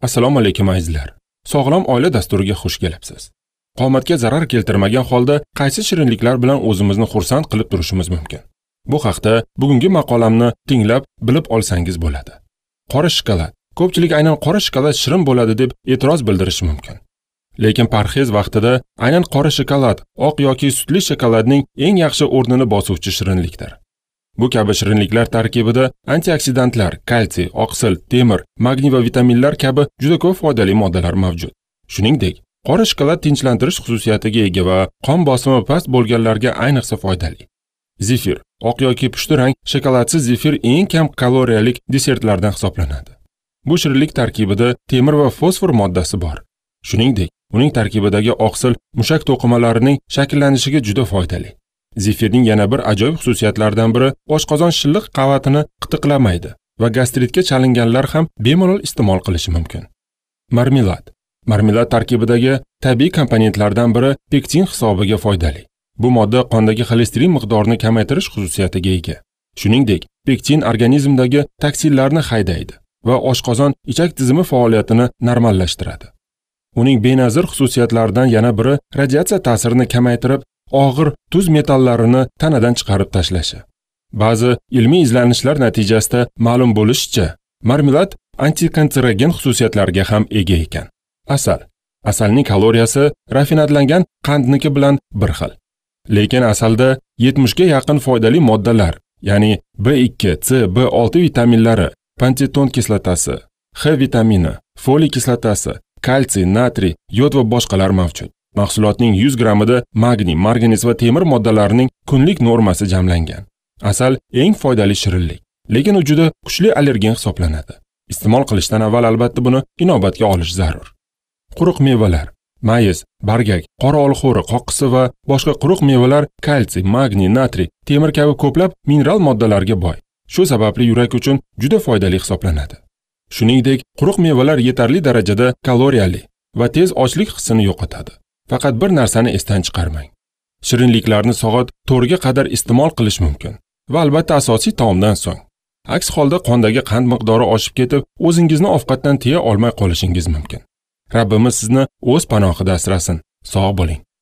Assalomu alaykum azizlar. Sog'lom oila dasturiga xush kelibsiz. Qomatga zarar keltirmagan holda qaysi shirinliklar bilan o'zimizni xursand qilib turishimiz mumkin? Bu haqda bugungi maqolamni tinglab, bilib olsangiz bo'ladi. Qora shokolad. Ko'pchilik aynan qora shokolad shirin bo'ladi deb e'tiroz bildirishi mumkin. Lekin parhez vaqtida aynan qora shokolad, oq yoki sutli shokoladning eng yaxshi o'rnini bosuvchi shirinlikdir. Bu kabi shirinliklar tarkibida antioksidantlar, kalsiy, oqsil, temir, magniy va vitaminlar kabi juda ko'p foydali moddalar mavjud. Shuningdek, qora shokolad tinchlantirish xususiyatiga ega va qon bosimi past bo'lganlarga ayniqsa foydali. Zefir, oq yoki pushti rang shokoladsiz zefir eng kam kaloriyalik desertlardan hisoblanadi. Bu shirinlik tarkibida temir va fosfor moddasi bor. Shuningdek, uning tarkibidagi oqsil mushak to'qimalarining shakllanishiga juda foydali. Zefirning yana bir ajoyib xususiyatlaridan biri oshqozon shilliq qavatini qitiqlamaydi va gastritga chalinganlar ham bemalol iste'mol qilishi mumkin. Marmelad. Marmelad tarkibidagi tabiiy komponentlardan biri pektin hisobiga foydali. Bu modda qondagi xolesterin miqdorini kamaytirish xususiyatiga ega. Shuningdek, pektin organizmdagi toksinlarni haydaydi va oshqozon ichak tizimi faoliyatini normallashtiradi. Uning benazir xususiyatlaridan yana biri radiatsiya ta'sirini kamaytirib, og'ir tuz metallarini tanadan chiqarib tashlashi. Ba'zi ilmiy izlanishlar natijasida ma'lum bo'lishicha, marmelad antikanserogen xususiyatlarga ham ega ekan. Asal. Asalning kaloriyasi rafinatlangan qandniki bilan bir xil. Lekin asalda 70 ga yaqin foydali moddalar, ya'ni B2, C, B6 vitaminlari, panteton kislotasi, H vitamini, foliy kislotasi, kalsiy, natriy, yod va boshqalar mavjud. Mahsulotning 100 grammida magniy, marganiz va temir moddalarining kunlik normasi jamlangan. Asal eng foydali shirinlik, lekin u juda kuchli allergen hisoblanadi. Iste'mol qilishdan avval albatta buni inobatga olish zarur. Quruq mevalar. Mayiz, bargak, qora olxo'ri, qoqqisi va boshqa quruq mevalar kalsiy, magniy, natriy, temir kabi ko'plab mineral moddalarga boy. Shu sababli yurak uchun juda foydali hisoblanadi. Shuningdek, quruq mevalar yetarli darajada kaloriyali va tez ochlik hissini yo'qotadi. Faqat bir narsani esdan chiqarmang. Shirinliklarni soat 4 ga qadar iste'mol qilish mumkin va albatta asosiy taomdan so'ng. Aks holda qondagi qand miqdori oshib ketib, o'zingizni ovqatdan tiya olmay qolishingiz mumkin. Rabbimiz sizni o'z panohida asrasin. Sog' bo'ling.